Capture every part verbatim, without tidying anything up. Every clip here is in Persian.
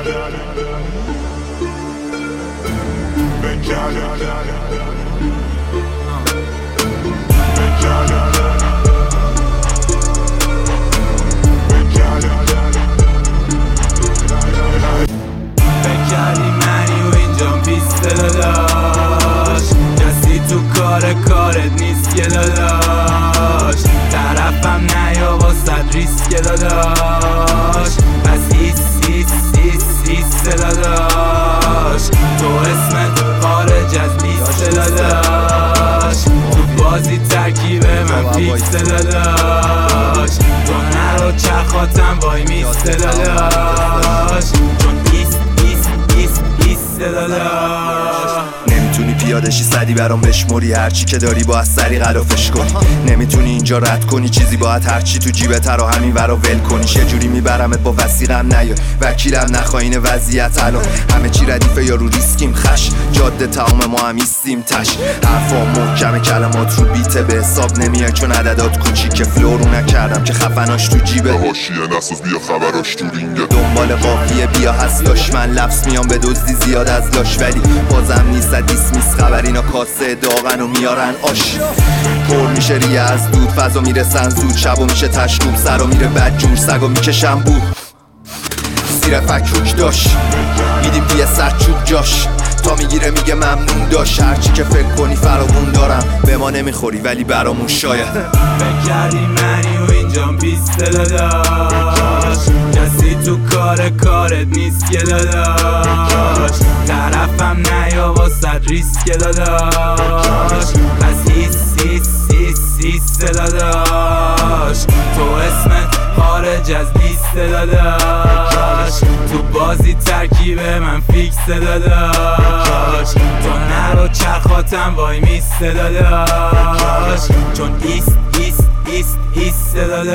بکردی منی و اینجام پیسته داداش، کسی تو کار کارت نیست که داداش، طرفم نیا واسد ریسک داداش، پس هیس هیس هیس هیس داداش، تو اسمت خارج از لیست داداش، تو بازی ترکیب من فیکس داداش، تو نرو چرخاتم وای میسته داداش، چون ایست ایست ایست ایست داداش. نمیتونی پیادشی صدی برام بشموری، هرچی که داری باید سری غلافش کنی، نمیتونی اینجا رد کنی چیزی باید هرچی تو جیبت رو همین ورا ول کنی، یه جوری میبرمت با وثیقم نیا وکیلم نخواین وضعیت الان همه چی ردیفه یا رو ریسکیم خش جاده تمام ما هم ایستیم تش، حرفا محکمه کلمات رو بیته به حساب نمیای چون عددات کوچیکه، فلورو نکردم که خفناش تو جیبه حاشیه نساز بیا خبراش تو رینگه، دنبال قافیه بیا هستاش من لفظ میام به دزدی زیاد از لاش، ولی بازم نیست دیس میس خبر اینا کاسه داغن و میارن آش، پر میشه ریه از دود فضا میرسن زود، شبا میشه تشروب سرا میره بد جور سگا میکشم بود زیر فکروک داشت میدیم بیه سرچوب جاش تا میگیره میگه ممنون داشت، هرچی که فکر کنی فراغون دارم به ما نمیخوری ولی برامون شاید بکردی منی و اینجام پیسته داداش، کسی تو کار کارت نیست که داداش، طرفم نیا واسد ریسک داداش، پس هیس هیس هیس هیس داداش، تو اسمت خارج از لیست داداش، تو بازی ترکیب من فیکس داداش، تو نرو چرخاتم وای میسته داداش، چون ایست ایست ایست ایست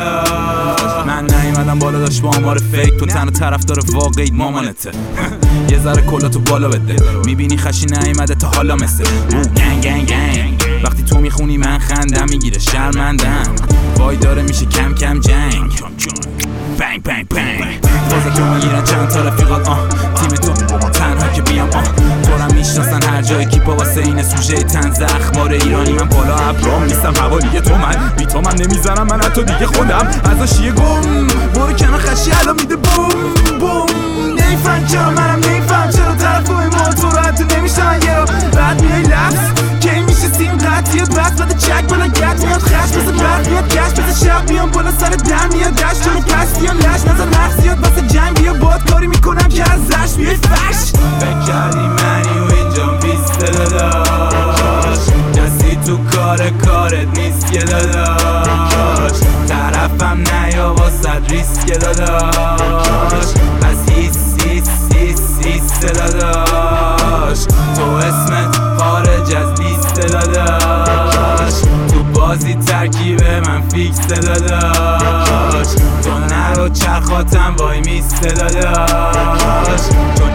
داداش. من نیومدم بالا داشت با آمار فیک، تو تنها طرفدار واقعی مامانته یه ذره کلاتو بالا بده، میبینی خشی نیومده تا حالا مثل گنگ گنگ گنگ، وقتی تو میخونی من خندم میگیره شرمندم، وای داره میشه کم کم جنگ بنگ بنگ بنگ، تازه تو میگیرن چند تا رفیقات آه، تیم تو تنها که بیام آه، تو رو میشناسن هر جای کیپا واسه این سوژه تنز اخبار ایرانی، من بالا ابرام نیستم حوالیه تو من بی تو من نمیزنم من حتی دیگه خودم ازش یه گم، برو کنار خشی الان میده بوم بوم، نیفهم چرا منم نیفهم چرا طرفای ما تو رو حتی نمیشن یه رو بعد میای لفظ کی میشه سیم قطعیه بس بده چک بالا گت میاد خش بسه برد میاد گشت بسه شب میام بالا سر در میاد دشت چون پس بیان لش نظر نفسیات واسه جنگ بیا باد کاری میکنم که از زشت بیای فرش بکردی منی و اینجام پیسته داداش، کسی تو کار کارت نیست که داداش، طرفم نیا واسد ریسک داداش، پس هیس هیس هیس هیس داداش، تو اسمت خارج از لیست داداش، تو بازی ترکیب من فیکس داداش، تو نرو چرخاتم وای میسته داداش،